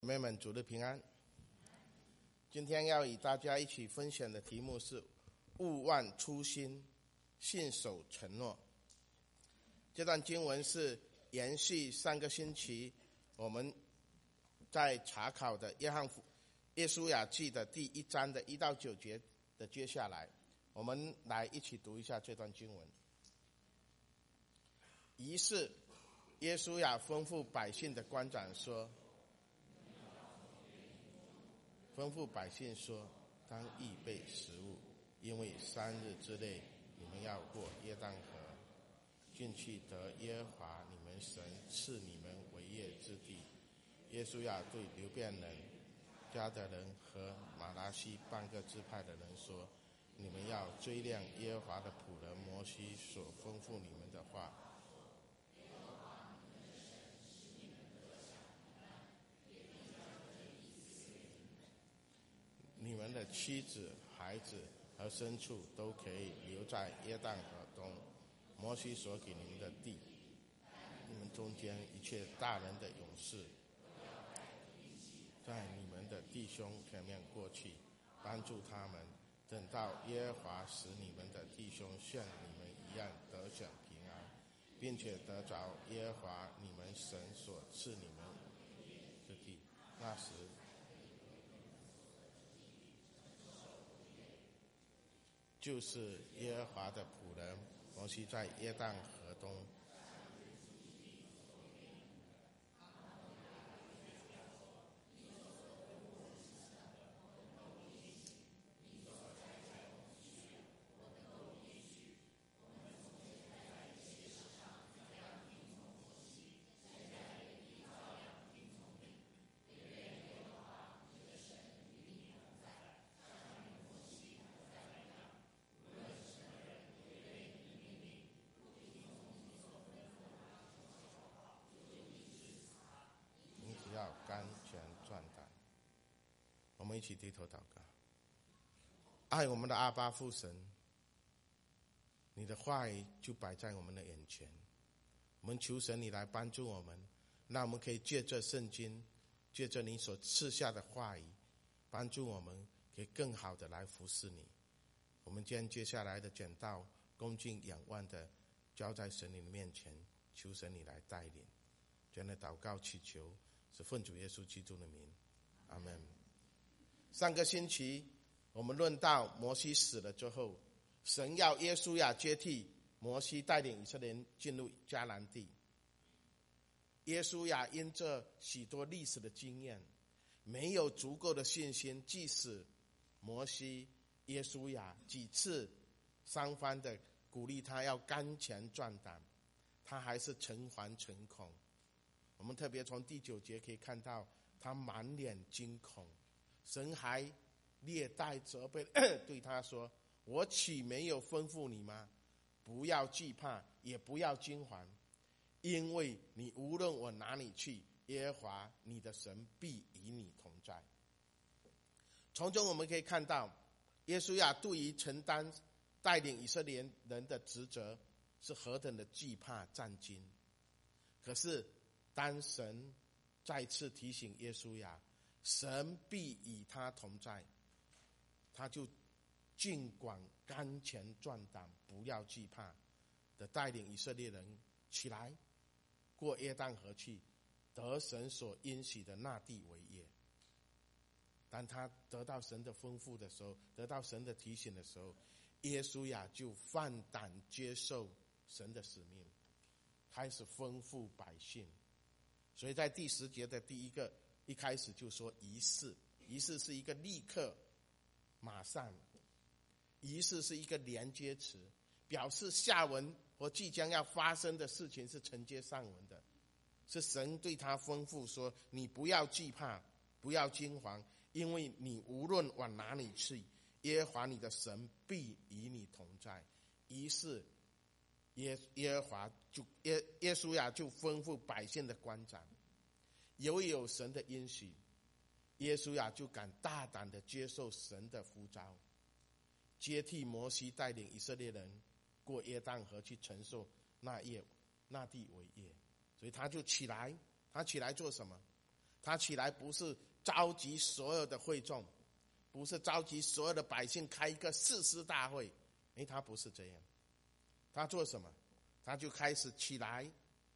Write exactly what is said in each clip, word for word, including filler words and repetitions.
妹们，主的平安。今天要与大家一起分享的题目是勿忘初心，信守承诺。这段经文是延续上个星期我们在查考的约翰约书亚记的第一章的一到九节的接下来，我们来一起读一下这段经文。于是约书亚吩咐百姓的官长说，吩咐百姓说，当预备食物，因为三日之内你们要过约旦河，进去得耶和华你们神赐你们为业之地。约书亚对流便人、迦得人和马拿西半个支派的人说，你们要追念耶和华的仆人摩西所吩咐你们的话，你们的妻子、孩子和牲畜都可以留在约旦河东摩西所给你们的地。你们中间一切大人的勇士，在你们的弟兄前面过去，帮助他们，等到耶和华使你们的弟兄像你们一样得享平安，并且得着耶和华你们神所赐你们之地。那时就是耶和华的仆人摩西在约旦河东要甘泉壮胆。我们一起低头祷告。爱我们的阿爸父神，你的话语就摆在我们的眼前，我们求神你来帮助我们，让我们可以借着圣经，借着你所赐下的话语，帮助我们可以更好的来服侍你。我们将接下来的讲道恭敬仰望的交在神你的面前，求神你来带领。这样的祷告祈求是奉主耶稣基督的名，阿们。上个星期我们论到摩西死了之后，神要约书亚接替摩西，带领以色列人进入迦南地。约书亚因这许多历史的经验，没有足够的信心，即使摩西、约书亚几次三番的鼓励他要刚强壮胆，他还是诚惶诚恐。我们特别从第九节可以看到，他满脸惊恐，神还略带责备对他说，我岂没有吩咐你吗？不要惧怕，也不要惊惶，因为你无论我哪里去，耶和华你的神必与你同在。从中我们可以看到，约书亚对于承担带领以色列人的职责是何等的惧怕战惊。可是当神再次提醒约书亚，神必与他同在，他就尽管刚强壮胆，不要惧怕的带领以色列人起来，过约旦河去，得神所应许的那地为业。当他得到神的吩咐的时候，得到神的提醒的时候，约书亚就放胆接受神的使命，开始吩咐百姓。所以在第十节的第一个一开始就说于是，于是是一个立刻马上，于是是一个连接词，表示下文和即将要发生的事情是承接上文的，是神对他吩咐说，你不要惧怕，不要惊惶，因为你无论往哪里去，耶和华你的神必与你同在。于是耶耶和华就耶约书亚就吩咐百姓的官长，由于有神的应许，约书亚就敢大胆的接受神的呼召，接替摩西带领以色列人过约旦河去承受那业那地为业。所以他就起来，他起来做什么？ 他起来不是召集所有的会众，不是召集所有的百姓开一个誓师大会，诶，他不是这样。他做什么？他就开始起来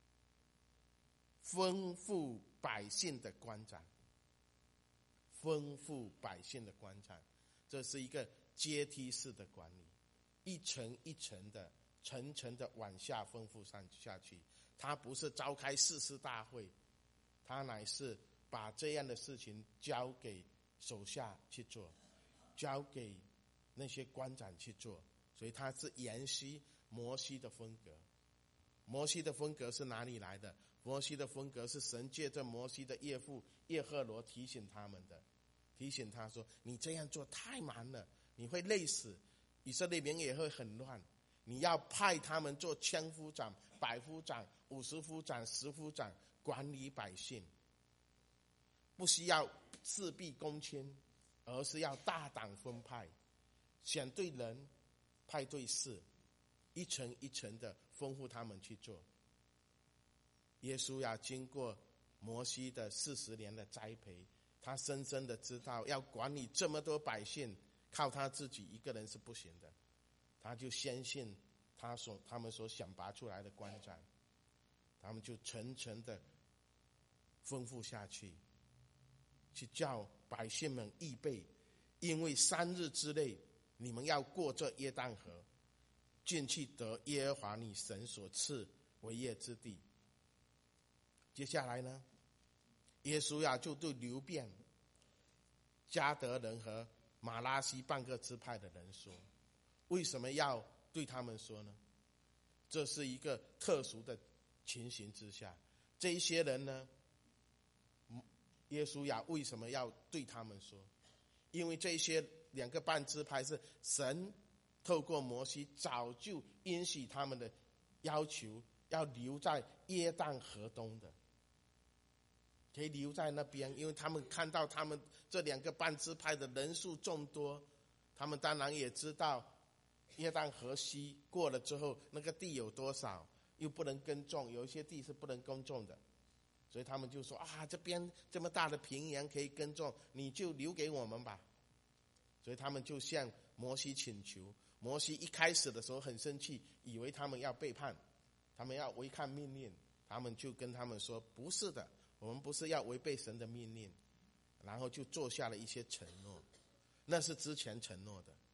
吩咐百姓的官长，吩咐百姓的官长，这是一个阶梯式的管理，一层一层的层层的往下吩咐上下去。他不是召开誓师大会，他乃是把这样的事情交给手下去做，交给那些官长去做。所以他是沿袭摩西的风格。摩西的风格是哪里来的？摩西的风格是神借着摩西的岳父耶和罗提醒他们的，提醒他说，你这样做太忙了，你会累死，以色列民也会很乱，你要派他们做千夫长、百夫长、五十夫长、十夫长，管理百姓，不需要事必躬亲，而是要大胆分派，选对人，派对事，一层一层的吩咐他们去做。耶稣要经过摩西的四十年的栽培，他深深的知道要管理这么多百姓，靠他自己一个人是不行的。他就相信他所他们所想拔出来的官长，他们就层层的吩咐下去，去叫百姓们预备，因为三日之内你们要过这约旦河，进去得耶和华你神所赐为业之地。接下来呢，耶稣呀就对流便、迦得人和马拉西半个支派的人说，为什么要对他们说呢？这是一个特殊的情形之下，这一些人呢，耶稣呀为什么要对他们说？因为这些两个半支派是神透过摩西早就允许他们的要求，要留在约旦河东的，可以留在那边，因为他们看到他们这两个半支派的人数众多，他们当然也知道约旦河西过了之后那个地有多少，又不能耕种，有一些地是不能耕种的，所以他们就说啊，这边这么大的平原可以耕种，你就留给我们吧。所以他们就向摩西请求。摩西一开始的时候很生气，以为他们要背叛，他们要违抗命令，他们就跟他们说，不是的，我们不是要违背神的命令，然后就做下了一些承诺，那是之前承诺的。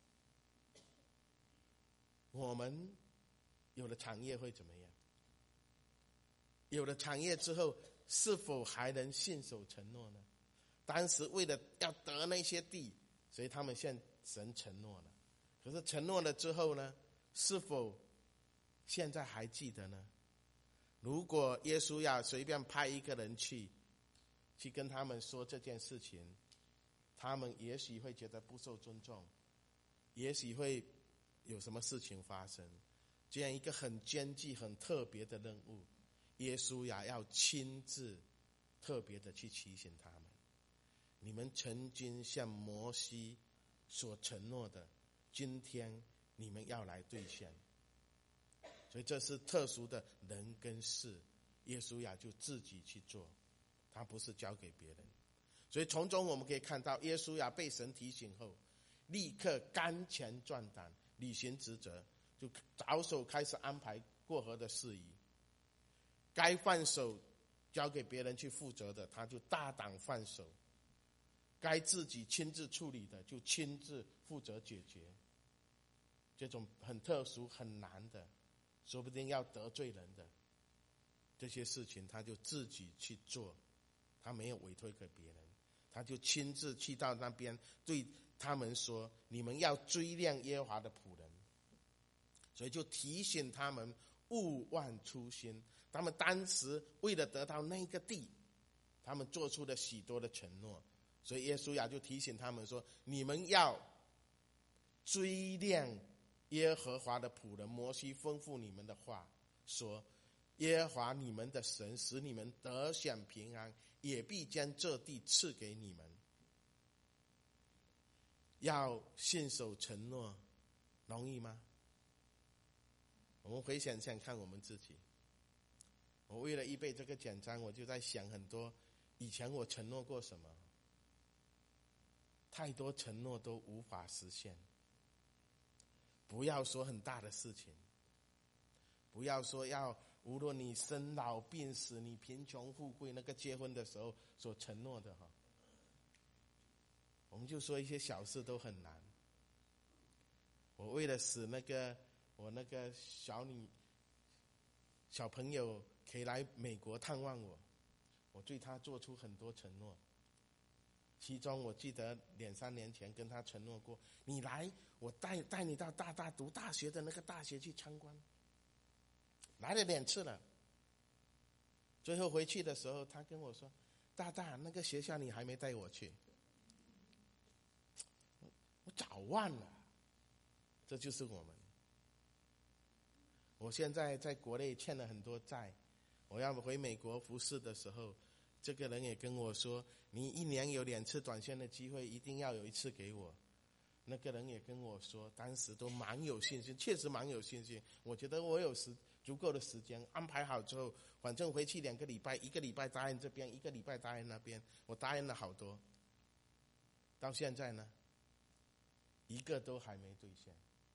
我们有了产业会怎么样？有了产业之后，是否还能信守承诺呢？当时为了要得那些地，所以他们向神承诺了。可是承诺了之后呢，是否现在还记得呢？如果耶稣要随便派一个人去去跟他们说这件事情，他们也许会觉得不受尊重，也许会有什么事情发生。这样一个很艰巨很特别的任务，耶稣呀要亲自特别的去提醒他们，你们曾经向摩西所承诺的，今天你们要来兑现。所以这是特殊的人跟事，耶稣呀就自己去做，他不是交给别人。所以从中我们可以看到，耶稣呀被神提醒后，立刻刚强壮胆，履行职责，就着手开始安排过河的事宜。该放手交给别人去负责的，他就大胆放手；该自己亲自处理的，就亲自负责解决。这种很特殊很难的，说不定要得罪人的这些事情，他就自己去做，他没有委托给别人，他就亲自去到那边对他们说，你们要追念耶和华的仆人。所以就提醒他们勿忘初心，他们当时为了得到那个地，他们做出了许多的承诺。所以耶稣呀就提醒他们说，你们要追念耶和华的仆人摩西吩咐你们的话，说耶和华你们的神使你们得享平安，也必将这地赐给你们。要信守承诺容易吗？我们回想想看我们自己，我为了预备这个讲章，我就在想很多以前我承诺过什么？太多承诺都无法实现。不要说很大的事情，不要说要无论你生老病死，你贫穷富贵，那个结婚的时候所承诺的哈，我们就说一些小事都很难。我为了使那个我那个小女小朋友可以来美国探望我，我对他做出很多承诺。其中我记得两三年前跟他承诺过，你来我带带你到大大读大学的那个大学去参观。来了两次了，最后回去的时候他跟我说，大大那个学校你还没带我去。我早忘了。这就是我们。我现在在国内欠了很多债，我要回美国服侍的时候，这个人也跟我说，你一年有两次短线的机会，一定要有一次给我。那个人也跟我说，当时都蛮有信心，确实蛮有信心。我觉得我有时足够的时间安排好之后，反正回去两个礼拜，一个礼拜答应这边，一个礼拜答应那边，我答应了好多。到现在呢，一个都还没兑现。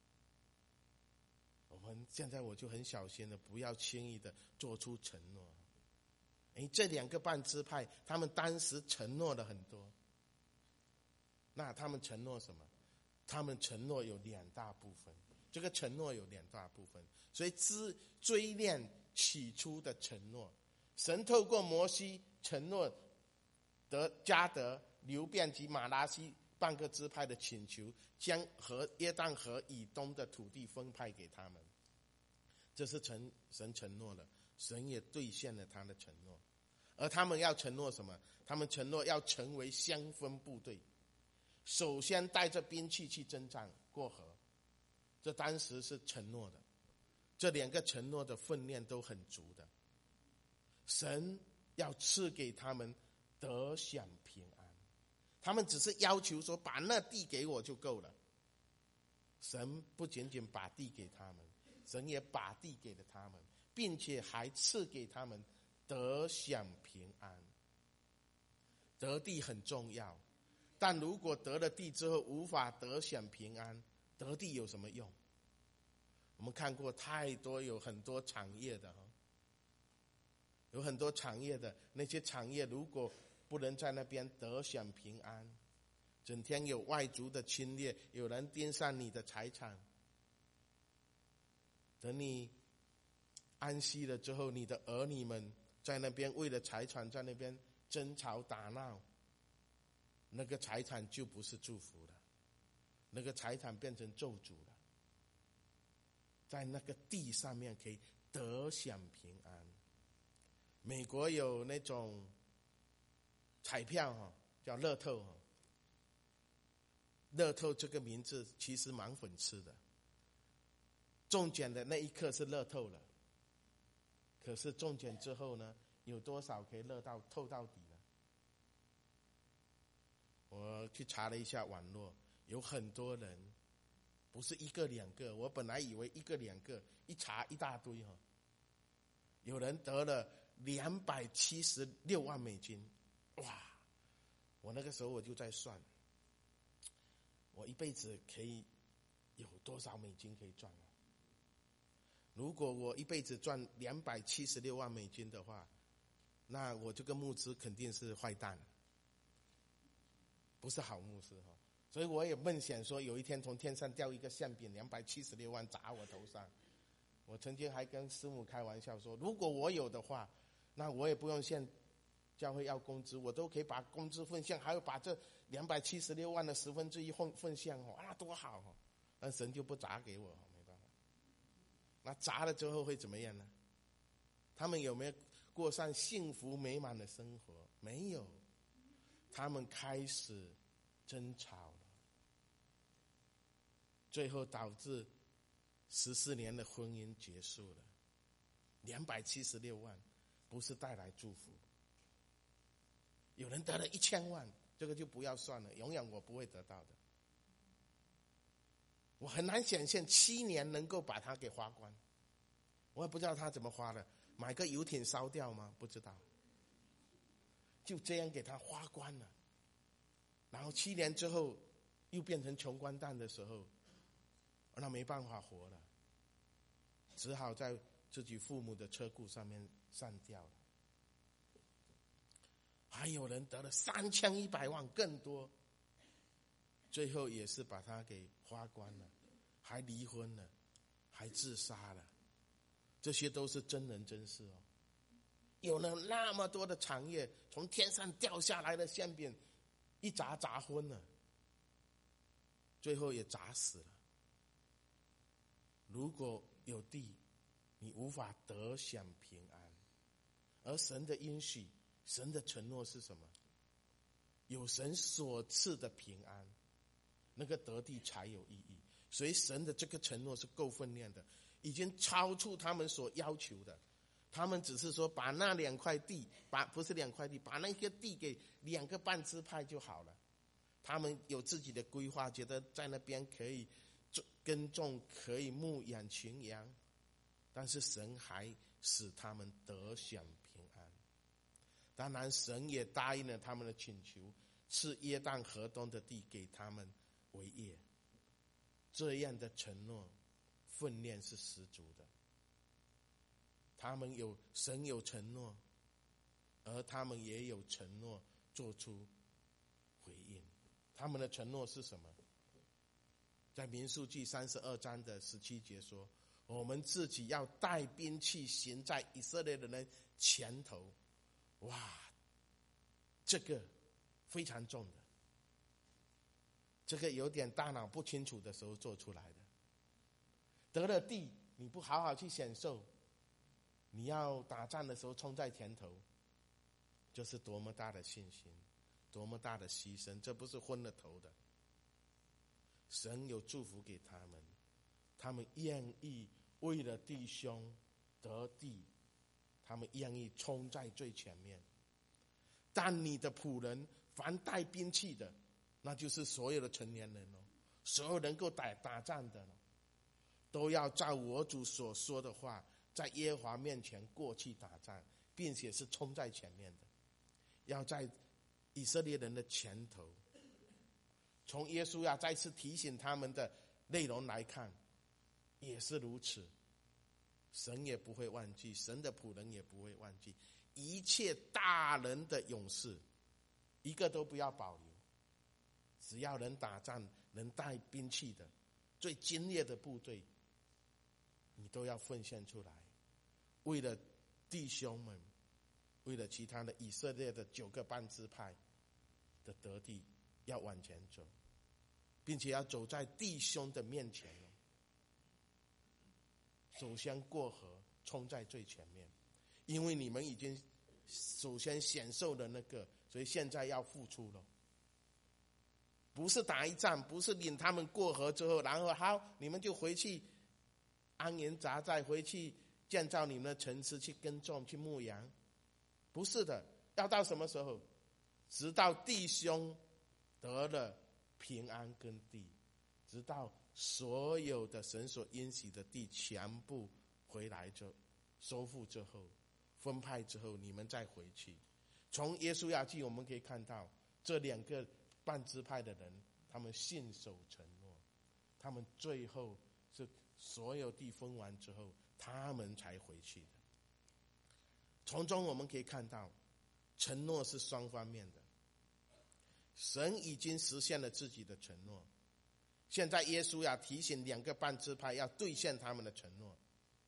我们现在我就很小心的，不要轻易的做出承诺。哎，这两个半支派，他们当时承诺了很多。那他们承诺什么？他们承诺有两大部分。这个承诺有两大部分，所以追追念起初的承诺。神透过摩西承诺得迦得、流便及马拉西半个支派的请求，将和约旦河以东的土地分派给他们。这是神神承诺了，神也兑现了他的承诺。而他们要承诺什么？他们承诺要成为先锋部队，首先带着兵器去征战过河。这当时是承诺的，这两个承诺的分量都很足的。神要赐给他们得享平安，他们只是要求说把那地给我就够了。神不仅仅把地给他们，神也把地给了他们，并且还赐给他们得享平安。得地很重要，但如果得了地之后无法得享平安，得地有什么用？我们看过太多有很多产业的，有很多产业的那些产业，如果不能在那边得享平安，整天有外族的侵略，有人盯上你的财产，等你安息了之后，你的儿女们在那边为了财产在那边争吵打闹，那个财产就不是祝福了，那个财产变成咒诅了。在那个地上面可以得享平安。美国有那种彩票叫乐透，乐透这个名字其实蛮讽刺的，中奖的那一刻是乐透了，可是中奖之后呢，有多少可以乐到透到底呢？我去查了一下网络，有很多人，不是一个两个，我本来以为一个两个，一查一大堆哈。有人得了两百七十六万美金，哇！我那个时候我就在算，我一辈子可以有多少美金可以赚啊？如果我一辈子赚两百七十六万美金的话，那我这个牧师肯定是坏蛋，不是好牧师哈。所以我也梦想说，有一天从天上掉一个馅饼，两百七十六万砸我头上。我曾经还跟师母开玩笑说，如果我有的话，那我也不用向教会要工资，我都可以把工资奉献，还有把这两百七十六万的十分之一奉奉献哦，啊，多好哦！但神就不砸给我，没办法。那砸了之后会怎么样呢？他们有没有过上幸福美满的生活？没有，他们开始争吵了，最后导致十四年的婚姻结束了。两百七十六万不是带来祝福。有人得了一千万，这个就不要算了，永远我不会得到的。我很难想象七年能够把它给花光。我也不知道他怎么花的，买个游艇烧掉吗？不知道。 就这样给他花光了。然后七年之后又变成穷光蛋的时候，那没办法活了，只好在自己父母的车库上面上吊了。还有人得了三千一百万更多，最后也是把他给花光了，还离婚了，还自杀了。这些都是真人真事哦。有了那么多的产业，从天上掉下来的馅饼一砸砸昏了，最后也砸死了。如果有地，你无法得享平安。而神的应许，神的承诺是什么？有神所赐的平安，那个得地才有意义。所以神的这个承诺是够分量的，已经超出他们所要求的。他们只是说把那两块地，把不是两块地，把那个地给两个半支派就好了。他们有自己的规划，觉得在那边可以耕种，可以牧养群羊，但是神还使他们得享平安。当然神也答应了他们的请求，赐约旦河东的地给他们为业。这样的承诺分量是十足的。他们有神有承诺，而他们也有承诺做出回应。他们的承诺是什么？在民数记三十二章的十七节说，我们自己要带兵器行在以色列人前头。哇，这个非常重的，这个有点大脑不清楚的时候做出来的。得了地，你不好好去享受，你要打仗的时候冲在前头，这是多么大的信心，多么大的牺牲，这不是昏了头的。神有祝福给他们，他们愿意为了弟兄得地，他们愿意冲在最前面。但你的仆人凡带兵器的，那就是所有的成年人哦，所有能够打打仗的，都要照我主所说的话，在耶和华面前过去打仗，并且是冲在前面的，要在以色列人的前头。从耶稣要再次提醒他们的内容来看，也是如此。神也不会忘记，神的仆人也不会忘记，一切大人的勇士，一个都不要保留。只要能打仗、能带兵器的，最精烈的部队，你都要奉献出来，为了弟兄们，为了其他的以色列的九个半支派的得地，要往前走，并且要走在弟兄的面前，首先过河，冲在最前面。因为你们已经首先享受了那个，所以现在要付出了。不是打一仗，不是领他们过河之后，然后好，你们就回去安营扎寨，回去建造你们的城池，去耕种，去牧羊。不是的，要到什么时候？直到弟兄得了平安跟地，直到所有的神所应许的地全部回来之后，收复之后，分派之后，你们再回去。从耶稣亚记我们可以看到，这两个半支派的人，他们信守承诺，他们最后是所有地分完之后，他们才回去的。从中我们可以看到，承诺是双方面的。神已经实现了自己的承诺，现在耶稣要提醒两个半支派要兑现他们的承诺。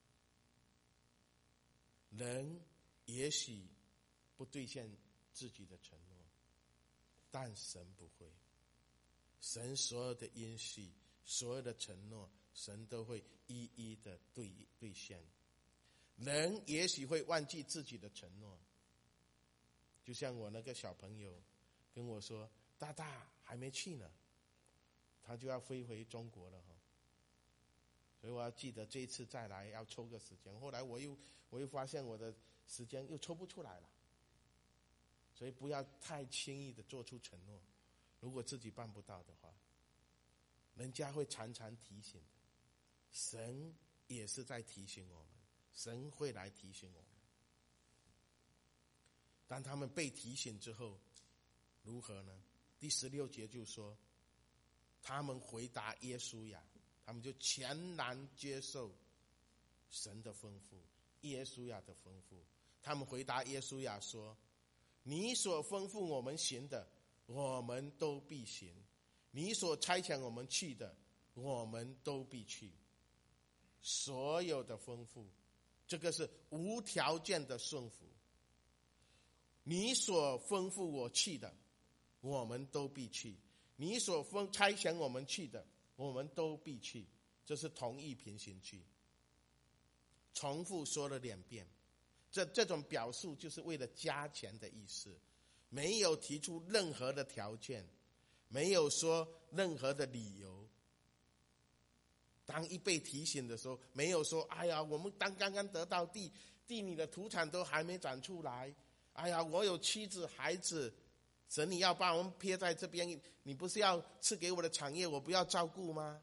人也许不兑现自己的承诺，但神不会。神所有的应许，所有的承诺，神都会一一的兑兑现。人也许会忘记自己的承诺，就像我那个小朋友跟我说，大大还没去呢，他就要飞回中国了哈。所以我要记得这一次再来要抽个时间。后来我又我又发现我的时间又抽不出来了，所以不要太轻易的做出承诺，如果自己办不到的话，人家会常常提醒的。神也是在提醒我们，神会来提醒我们。 当他们被提醒之后，如何呢？第十六节就说，他们回答耶稣呀，他们就全然接受神的吩咐，耶稣呀的吩咐。他们回答耶稣呀说，你所吩咐我们行的，我们都必行；你所差遣我们去的，我们都必去。所有的吩咐，这个是无条件的顺服。你所吩咐我去的，我们都必去；你所分差遣我们去的，我们都必去。这是同义平行句，重复说了两遍。这这种表述就是为了加钱的意思，没有提出任何的条件，没有说任何的理由。当一被提醒的时候，没有说哎呀，我们当刚刚得到地，地里的土产都还没长出来，哎呀，我有妻子孩子，神你要把我们撇在这边，你不是要赐给我的产业我不要照顾吗？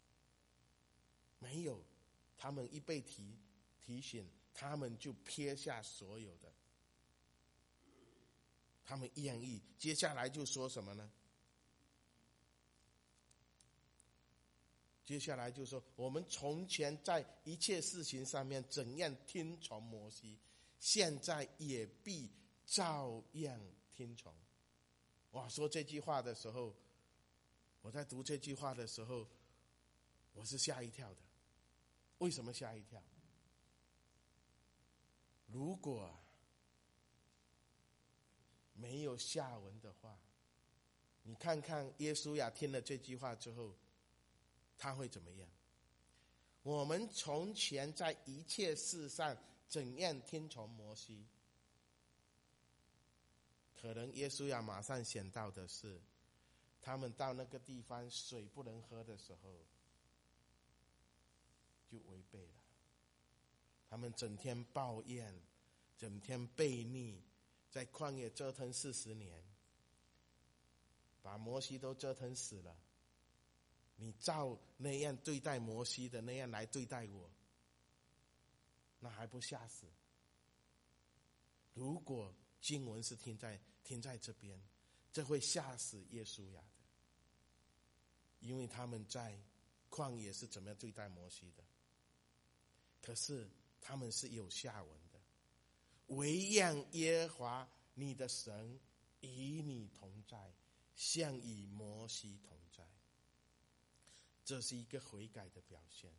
没有，他们一被提提醒，他们就撇下所有的，他们愿意。接下来就说什么呢？接下来就说，我们从前在一切事情上面怎样听从摩西，现在也必照样听从。哇，说这句话的时候，我在读这句话的时候，我是吓一跳的。为什么吓一跳？如果没有下文的话，你看看耶稣呀，听了这句话之后，他会怎么样？我们从前在一切事上怎样听从摩西？可能耶稣呀马上想到的是，他们到那个地方水不能喝的时候，就违背了。他们整天抱怨，整天悖逆，在旷野折腾四十年，把摩西都折腾死了。你照那样对待摩西的那样来对待我，那还不吓死？如果经文是停在停在这边，这会吓死耶稣呀的，因为他们在旷野是怎么样对待摩西的。可是他们是有下文的，惟愿耶和华你的神与你同在，像与摩西同在。这是一个悔改的表现。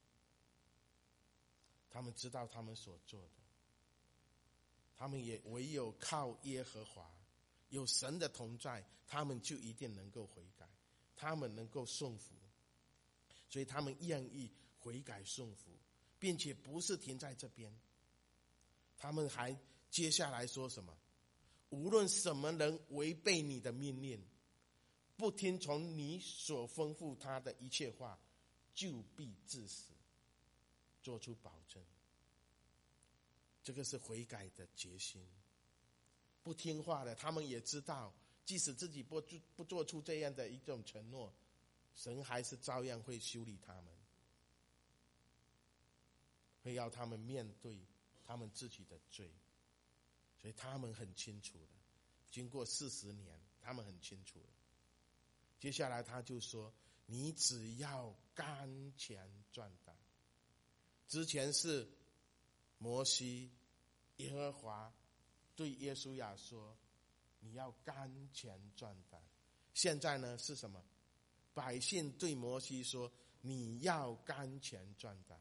他们知道他们所做的，他们也唯有靠耶和华，有神的同在，他们就一定能够悔改，他们能够顺服。所以他们愿意悔改顺服，并且不是停在这边，他们还接下来说什么？无论什么人违背你的命令，不听从你所吩咐他的一切话，就必致死，做出保证。这个是悔改的决心。不听话的，他们也知道，即使自己不不做出这样的一种承诺，神还是照样会修理他们，会要他们面对他们自己的罪。所以他们很清楚的，经过四十年，他们很清楚的。接下来他就说，你只要甘前壮胆。之前是摩西耶和华对耶稣亚说，你要甘前壮胆。现在呢是什么？百姓对摩西说，你要甘前壮胆。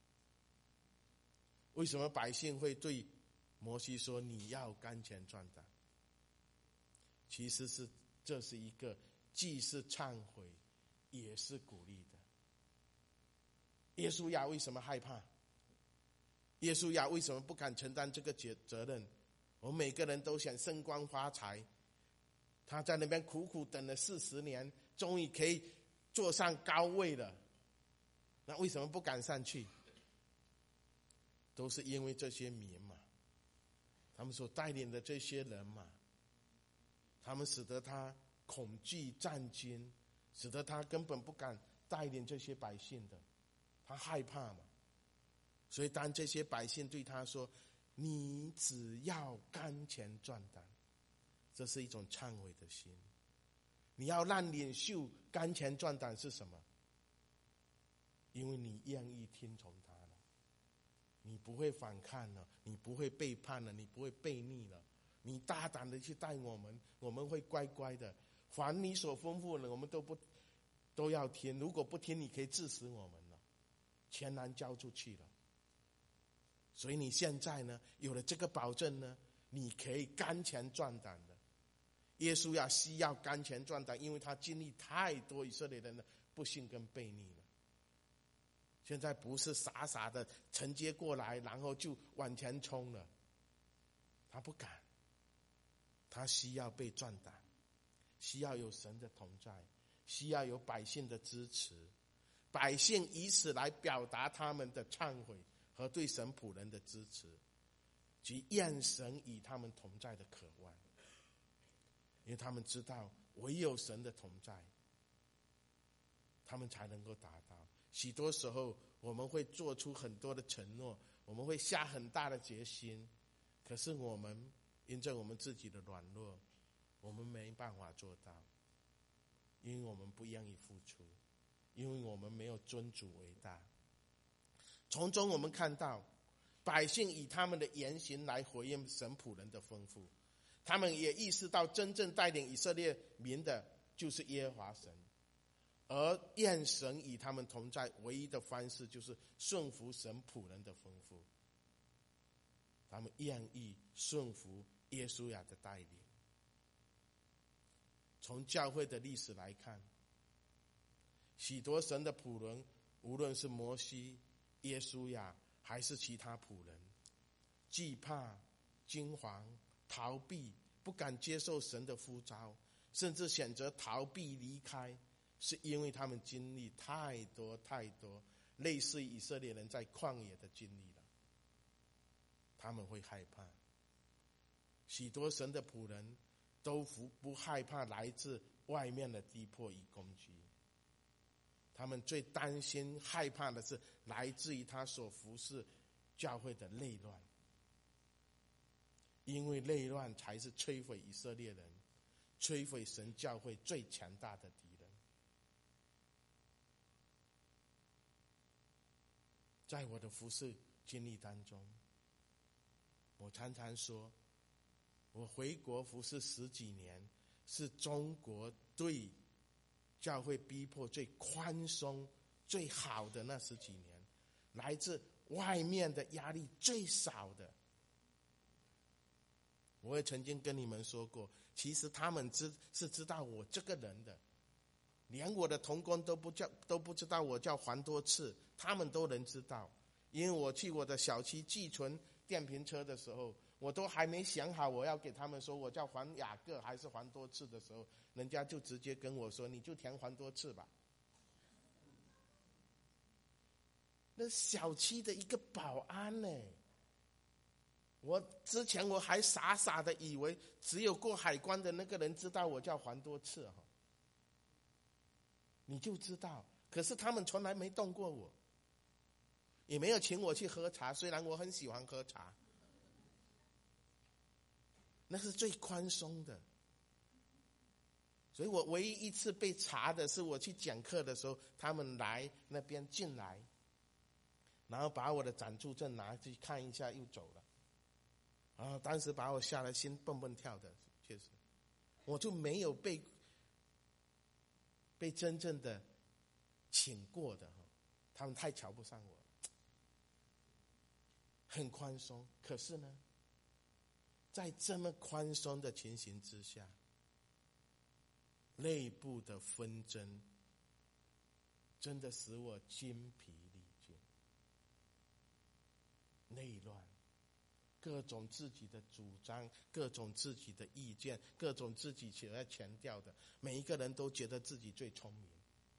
为什么百姓会对摩西说你要甘前壮胆？其实是这是一个既是忏悔也是鼓励的。耶稣亚为什么害怕？耶稣亚为什么不敢承担这个责任？我们每个人都想升官发财，他在那边苦苦等了四十年，终于可以坐上高位了，那为什么不敢上去？都是因为这些民嘛，他们所带领的这些人嘛，他们使得他恐惧战惊，使得他根本不敢带领这些百姓的，他害怕嘛。所以当这些百姓对他说， 你只要甘前赚胆，这是一种忏悔的心。你要让领袖甘前赚胆是什么？因为你愿意听从他了，你不会反抗了，你不会背叛了，你不会悖逆了，你大胆的去带我们，我们会乖乖的。凡你所吩咐的，我们都不都要听。如果不听，你可以治死我们了，全然交出去了。所以你现在呢，有了这个保证呢，你可以甘前赚胆的。耶稣要需要甘前赚胆，因为他经历太多以色列人的不信跟悖逆了。现在不是傻傻的承接过来，然后就往前冲了，他不敢，他需要被赚胆，需要有神的同在，需要有百姓的支持，百姓以此来表达他们的忏悔和对神仆人的支持，及愿神与他们同在的渴望。因为他们知道唯有神的同在，他们才能够达到。许多时候我们会做出很多的承诺，我们会下很大的决心，可是我们因着我们自己的软弱，我们没办法做到，因为我们不愿意付出，因为我们没有尊主为大。从中我们看到百姓以他们的言行来回应神仆人的吩咐，他们也意识到真正带领以色列民的就是耶和华神，而愿神与他们同在唯一的方式就是顺服神仆人的吩咐。他们愿意顺服耶稣亚的带领。从教会的历史来看，许多神的仆人，无论是摩西、耶稣亚还是其他仆人，惧怕、惊惶、逃避，不敢接受神的呼召，甚至选择逃避离开，是因为他们经历太多太多类似以色列人在旷野的经历了，他们会害怕。许多神的仆人都不害怕来自外面的逼迫与攻击，他们最担心害怕的是来自于他所服侍教会的内乱，因为内乱才是摧毁以色列人、摧毁神教会最强大的敌人。在我的服侍经历当中，我常常说，我回国服侍十几年，是中国对教会逼迫最宽松、最好的那十几年，来自外面的压力最少的。我也曾经跟你们说过，其实他们知是知道我这个人的，连我的同工都不叫都不知道我叫黄多次，他们都能知道。因为我去我的小区寄存电瓶车的时候，我都还没想好我要给他们说我叫黄雅各还是黄多次的时候，人家就直接跟我说，你就填黄多次吧。那小区的一个保安呢，我之前我还傻傻的以为只有过海关的那个人知道我叫黄多次，你就知道。可是他们从来没动过我，也没有请我去喝茶，虽然我很喜欢喝茶，那是最宽松的。所以我唯一一次被查的是我去讲课的时候，他们来那边进来，然后把我的暂住证拿去看一下又走了。啊，当时把我吓得心蹦蹦跳的，确实，我就没有被被真正的请过的，他们太瞧不上我，很宽松。可是呢，在这么宽松的情形之下，内部的纷争真的使我精疲力尽，内乱。各种自己的主张，各种自己的意见，各种自己想要强调的，每一个人都觉得自己最聪明。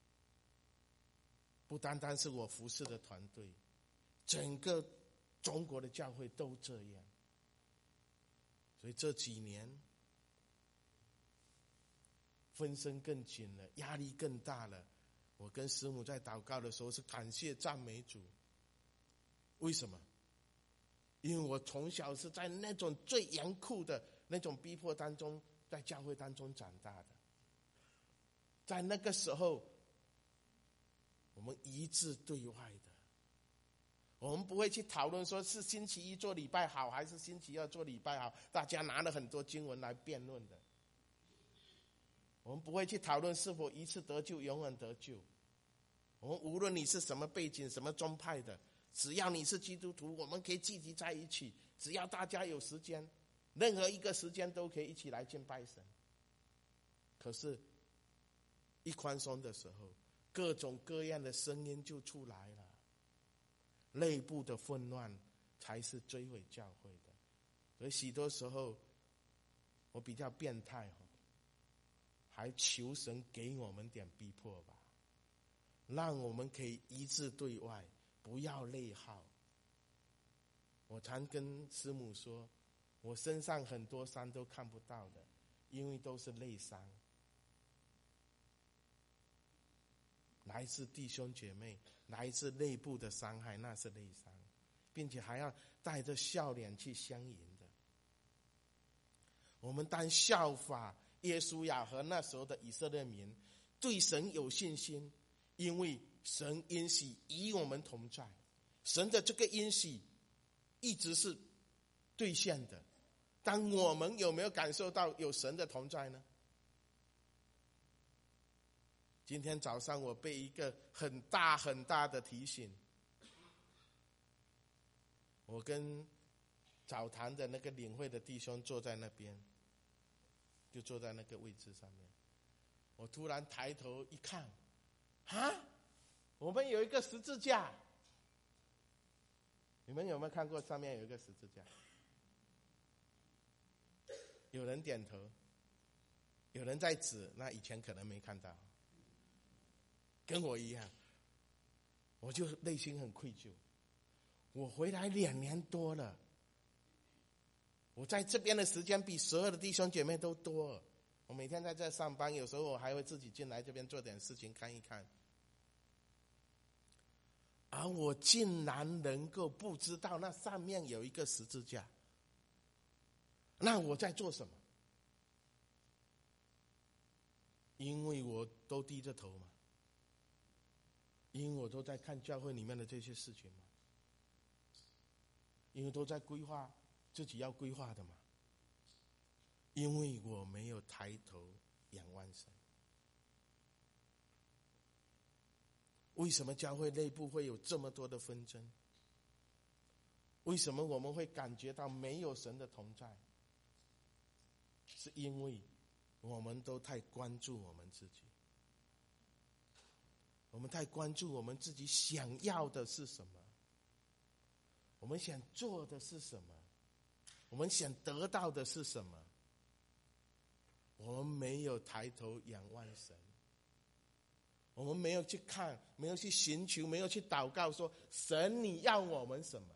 不单单是我服侍的团队，整个中国的教会都这样。所以这几年分身更紧了，压力更大了。我跟师母在祷告的时候是感谢赞美主。为什么？ 因为我从小是在那种最严酷的那种逼迫当中，在教会当中长大的。在那个时候，我们一致对外的，我们不会去讨论说是星期一做礼拜好还是星期二做礼拜好，大家拿了很多经文来辩论的。我们不会去讨论是否一次得救永远得救。我们无论你是什么背景什么宗派的，只要你是基督徒，我们可以聚集在一起，只要大家有时间，任何一个时间都可以一起来敬拜神。可是一宽松的时候，各种各样的声音就出来了，内部的混乱才是摧毁教会的。所以许多时候我比较变态，还求神给我们点逼迫吧，让我们可以一致对外，不要内耗。我常跟师母说，我身上很多伤都看不到的，因为都是内伤，来自弟兄姐妹，来自内部的伤害，那是内伤，并且还要带着笑脸去相迎的。我们当效法耶稣亚和那时候的以色列民，对神有信心，因为神应许与我们同在，神的这个应许一直是兑现的。但我们有没有感受到有神的同在呢？今天早上我被一个很大很大的提醒，我跟早堂的那个领会的弟兄坐在那边，就坐在那个位置上面，我突然抬头一看，啊，我们有一个十字架。你们有没有看过上面有一个十字架？有人点头，有人在指，那以前可能没看到，跟我一样，我就内心很愧疚。我回来两年多了，我在这边的时间比所有的弟兄姐妹都多。我每天在这上班，有时候我还会自己进来这边做点事情看一看。而我竟然能够不知道那上面有一个十字架，那我在做什么？因为我都低着头嘛，因为我都在看教会里面的这些事情嘛，因为都在规划自己要规划的嘛，因为我没有抬头仰望神。为什么教会内部会有这么多的纷争？为什么我们会感觉到没有神的同在？是因为我们都太关注我们自己，我们太关注我们自己想要的是什么，我们想做的是什么，我们想得到的是什么，我们没有抬头仰望神，我们没有去看，没有去寻求，没有去祷告说神你要我们什么。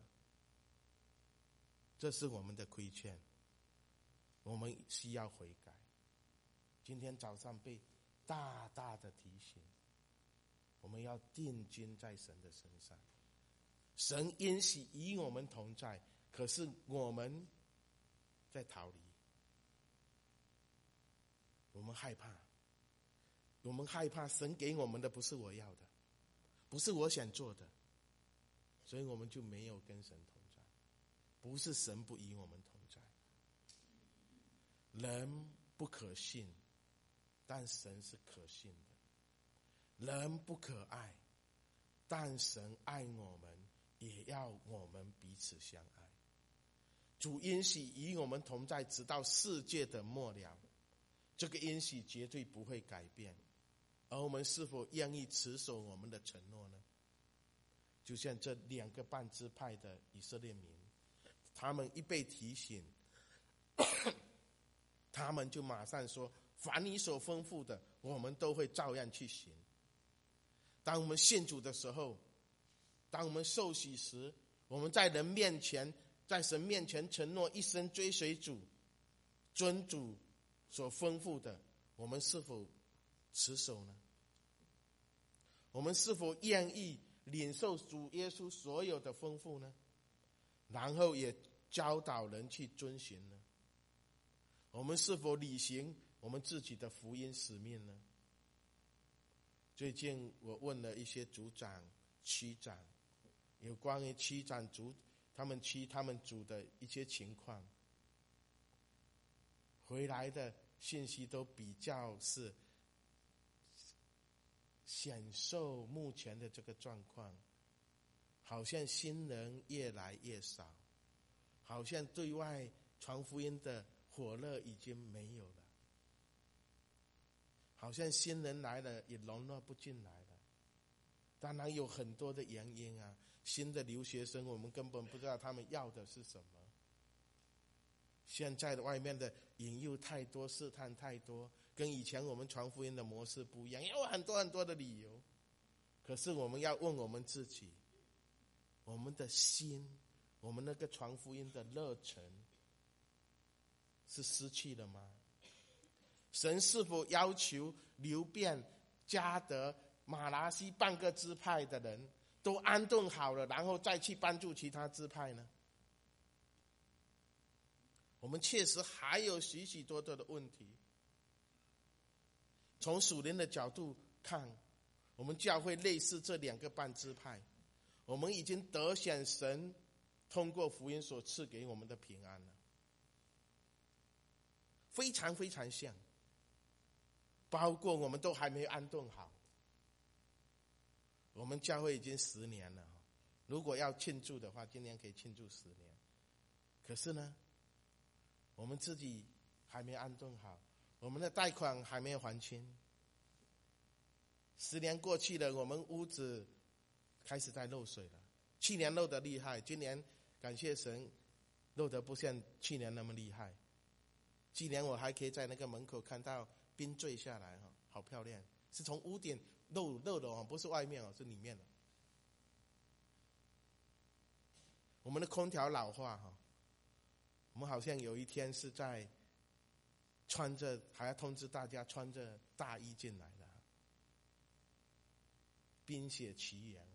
这是我们的亏欠，我们需要悔改。今天早上被大大的提醒，我们要定睛在神的身上。神应许与我们同在，可是我们在逃离，我们害怕，我们害怕神给我们的不是我要的，不是我想做的，所以我们就没有跟神同在。不是神不与我们同在，人不可信，但神是可信的；人不可爱，但神爱我们，也要我们彼此相爱。主应许与我们同在，直到世界的末了，这个应许绝对不会改变。而我们是否愿意持守我们的承诺呢？就像这两个半支派的以色列民，他们一被提醒，他们就马上说，凡你所吩咐的，我们都会照样去行。当我们信主的时候，当我们受洗时，我们在人面前，在神面前承诺一生追随主，遵主所吩咐的，我们是否持守呢？我们是否愿意领受主耶稣所有的吩咐呢？然后也教导人去遵循呢？我们是否履行我们自己的福音使命呢？最近我问了一些组长、区长，有关于区长组他们区他们组的一些情况，回来的信息都比较是享受目前的这个状况，好像新人越来越少，好像对外传福音的火热已经没有了，好像新人来了也融入不进来了。当然有很多的原因啊，新的留学生我们根本不知道他们要的是什么。现在的外面的引诱太多，试探太多，跟以前我们传福音的模式不一样，有很多很多的理由。可是我们要问我们自己，我们的心，我们那个传福音的热忱是失去了吗？神是否要求流便、迦得、马拿西半个支派的人都安顿好了，然后再去帮助其他支派呢？我们确实还有许许多多的问题。从属灵的角度看，我们教会类似这两个半支派，我们已经得享神通过福音所赐给我们的平安了，非常非常像，包括我们都还没安顿好。我们教会已经十年了，如果要庆祝的话，今年可以庆祝十年。可是呢，我们自己还没安顿好，我们的贷款还没有还清。十年过去了，我们屋子开始在漏水了。去年漏得厉害，今年感谢神漏得不像去年那么厉害。今年我还可以在那个门口看到冰坠下来，好漂亮，是从屋顶漏漏的，不是外面，是里面的。我们的空调老化，我们好像有一天是在穿着，还要通知大家穿着大衣进来的，冰雪奇缘。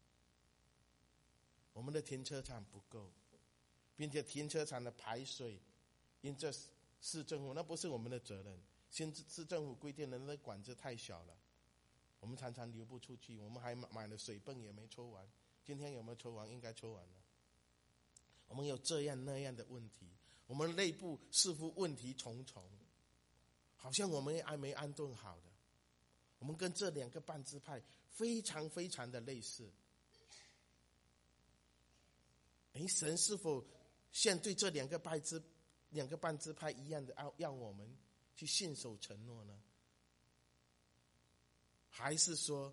我们的停车场不够，并且停车场的排水，因这市政府那不是我们的责任，新市政府规定的那管子太小了，我们常常流不出去。我们还买了水泵也没抽完，今天有没有抽完？应该抽完了。我们有这样那样的问题，我们内部似乎问题重重，好像我们还没安顿好的。我们跟这两个半支派非常非常的类似。诶，神是否像对这两个半支两个半支派一样的要让我们去信守承诺呢？还是说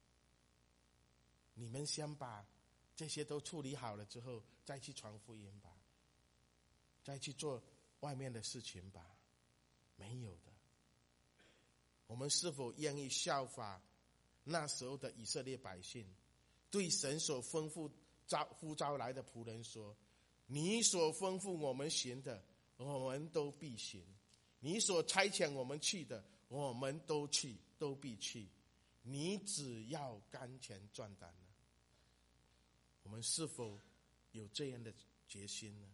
你们先把这些都处理好了之后再去传福音吧，再去做外面的事情吧？没有的。我们是否愿意效法那时候的以色列百姓，对神所吩咐招呼召来的仆人说，你所吩咐我们行的我们都必行，你所差遣我们去的我们都去都必去，你只要甘前壮胆呢？我们是否有这样的决心呢？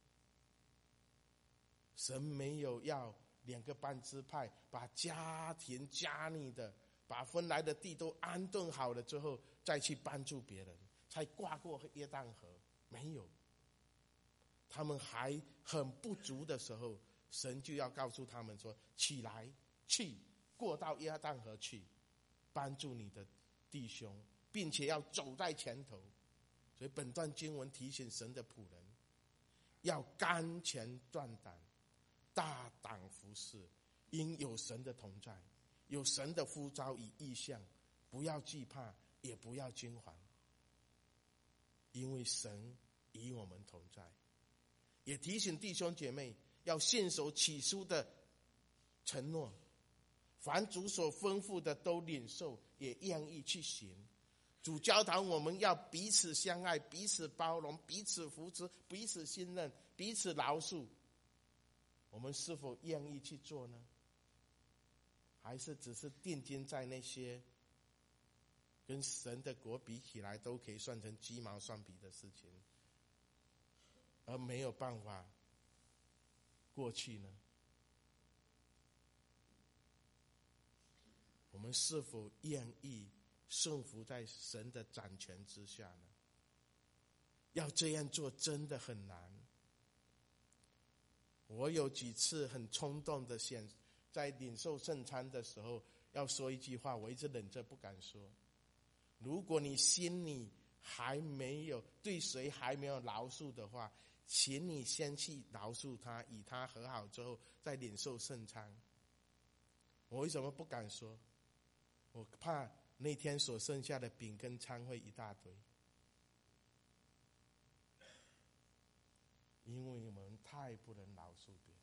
神没有要两个半支派把家庭家里的把分来的地都安顿好了之后再去帮助别人，才跨过约旦河，没有。他们还很不足的时候，神就要告诉他们说，起来去过到约旦河去帮助你的弟兄，并且要走在前头。所以本段经文提醒神的仆人要甘前壮胆，大胆服侍，因有神的同在，有神的呼召与意向，不要惧怕，也不要惊惶，因为神与我们同在。也提醒弟兄姐妹要信守起初的承诺，凡主所吩咐的都领受，也愿意去行。主教导我们要彼此相爱，彼此包容，彼此扶持，彼此信任，彼此饶恕。我们是否愿意去做呢？还是只是定睛在那些跟神的国比起来都可以算成鸡毛蒜皮的事情？ 而没有办法过去呢？我们是否愿意顺服在神的掌权之下呢？要这样做真的很难。我有几次很冲动的想在领受圣餐的时候要说一句话，我一直忍着不敢说。如果你心里还没有对谁还没有饶恕的话，请你先去饶恕他，与他和好之后再领受圣餐。我为什么不敢说？我怕那天所剩下的饼跟餐会一大堆，因为我们太不能饶恕别人。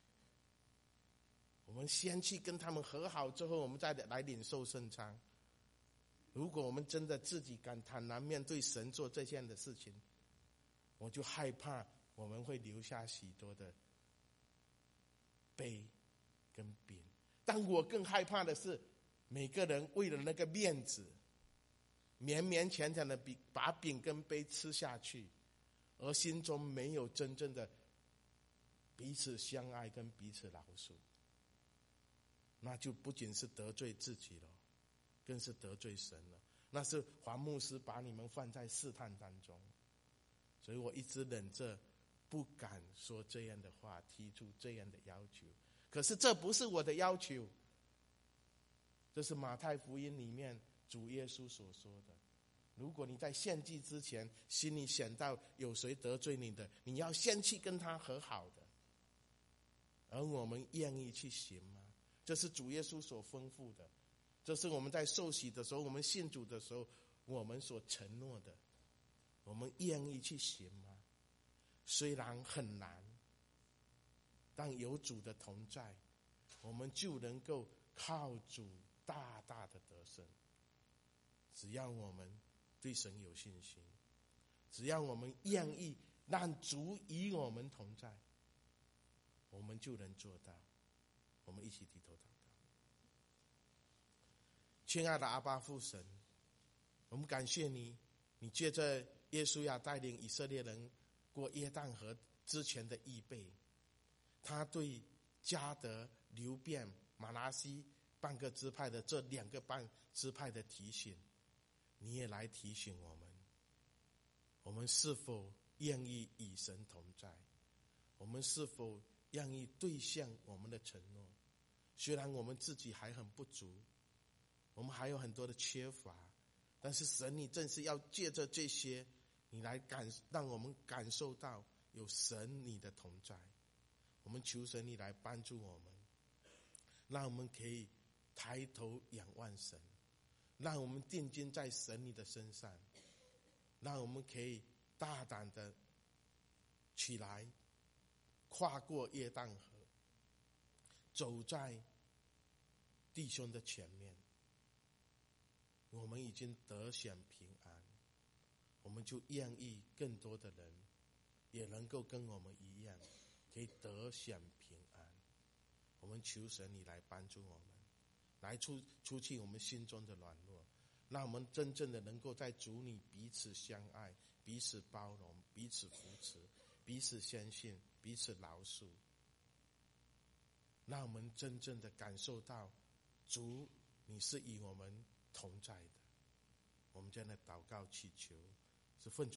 我们先去跟他们和好之后，我们再来领受圣餐。如果我们真的自己敢坦然面对神做这件的事情，我就害怕我们会留下许多的杯跟饼。但我更害怕的是，每个人为了那个面子，勉勉强强的把饼跟杯吃下去，而心中没有真正的彼此相爱跟彼此饶恕，那就不仅是得罪自己了，更是得罪神了。那是黄牧师把你们放在试探当中，所以我一直忍着不敢说这样的话，提出这样的要求。可是这不是我的要求，这是马太福音里面主耶稣所说的。如果你在献祭之前心里想到有谁得罪你的，你要先去跟他和好的。而我们愿意去行吗？这是主耶稣所吩咐的，这是我们在受洗的时候，我们信主的时候我们所承诺的。我们愿意去行吗？虽然很难，但有主的同在，我们就能够靠主大大的得胜。只要我们对神有信心，只要我们愿意让主与我们同在，我们就能做到。我们一起低头祷告。亲爱的阿爸父神，我们感谢你，你借着耶稣亚带领以色列人过约旦河之前的预备，他对迦得、流便、马拿西半个支派的这两个半支派的提醒，你也来提醒我们，我们是否愿意与神同在？我们是否愿意兑现我们的承诺？虽然我们自己还很不足，我们还有很多的缺乏，但是神你正是要借着这些，你来感让我们感受到有神你的同在。我们求神你来帮助我们，让我们可以抬头仰望神，让我们定睛在神你的身上，让我们可以大胆的起来，跨过约旦河，走在弟兄的前面。我们已经得享平安，我们就愿意更多的人也能够跟我们一样，可以得享平安。我们求神你来帮助我们，来出出去我们心中的软弱，让我们真正的能够在主你彼此相爱，彼此包容，彼此扶持，彼此相信，彼此饶恕，让我们真正的感受到主你是与我们同在的。我们这样的祷告祈求是奉